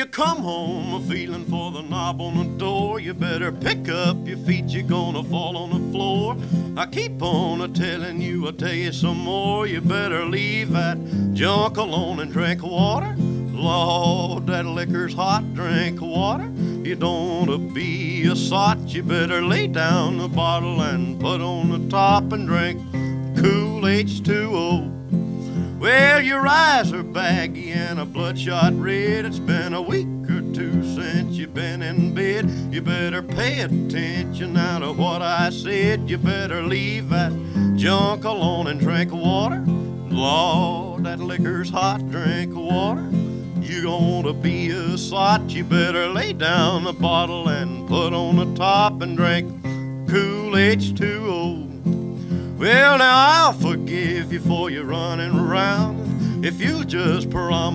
you come home a-feeling for the knob on the door, you better pick up your feet, you're gonna fall on the floor. I keep on a-telling you, I'll tell you some more. You better leave that junk alone and drink water. Lord, that liquor's hot, drink water. You don't wanna be a sot, you better lay down the bottle and put on the top and drink cool H2O. Well, your eyes are baggy and a bloodshot red. It's been a week or two since you've been in bed. You better pay attention now to what I said. You better leave that junk alone and drink water. Lord, that liquor's hot, drink water. You gonna be a sot, you better lay down the bottle and put on the top and drink cool H2O. Well, now I'll forgive you for your running around if you just promise